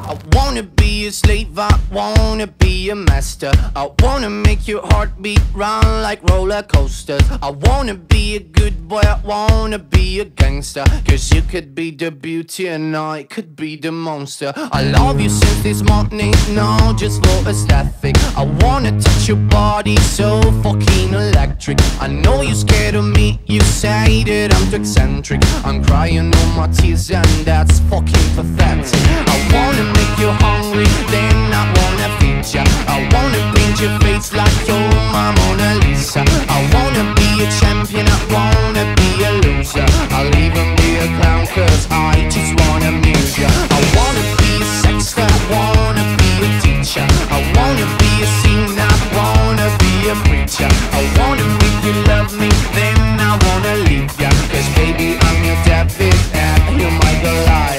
I wanna be a slave, I wanna be a master. I wanna make your heartbeat run like roller coasters. I wanna be a good boy, I wanna be a gangster. Cause you could be the beauty and I could be the monster. I love you since this morning, no, just for aesthetic. I wanna touch your body so fucking electric. I know you're scared of me, you say that I'm too eccentric. I'm crying all my tears and that's fucking pathetic. I wanna make you hungry, then I wanna feed ya. I wanna paint your face like you're my Mona Lisa. I wanna be a champion, I wanna be a loser. I'll even be a clown cause I just wanna amuse ya. I wanna be a sexter, I wanna be a teacher. I wanna be a singer, I wanna be a preacher. I wanna make you love me, then I wanna leave ya. Cause baby I'm your David and you're my Goliath.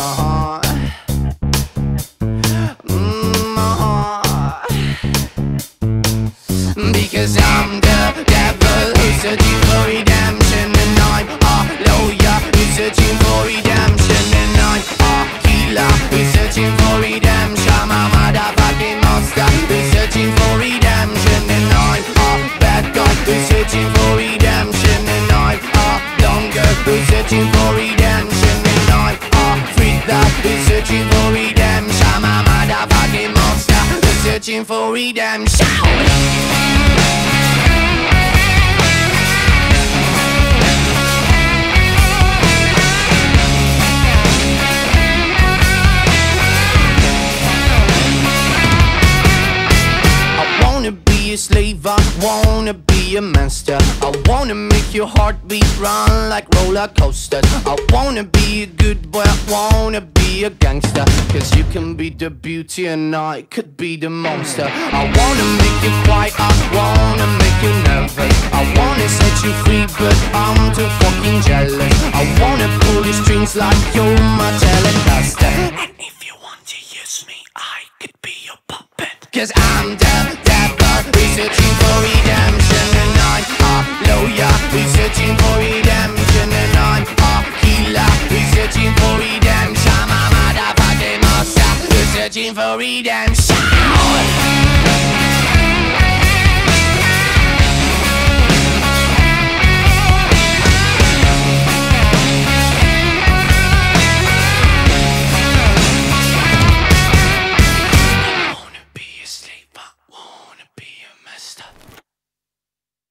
Because I'm the devil who's searching for redemption. And I'm a lawyer who's searching for redemption. And I'm a killer who's searching for redemption. I'm a motherfucking monster who's searching for redemption. And I'm a bad guy who's searching for redemption. And I'm a dumb girl who's searching for redemption. And I'm a freak that who's searching for redemption. I'm a motherfucking monster who's searching for redemption. A slave, I wanna be a master. I wanna make your heartbeat run like roller coasters. I wanna be a good boy, I wanna be a gangster. Cause you can be the beauty and I could be the monster. I wanna make you quiet, I wanna make you nervous. I wanna set you free but I'm too fucking jealous. I wanna pull your strings like you're my Telecaster. And if you want to use me, I could be your puppet. Cause I'm the devil who's searching for redemption. And I'm a lawyer who's searching for redemption. And I'm a killer who's searching for redemption. I'm a motherfucking monster who's searching for redemption.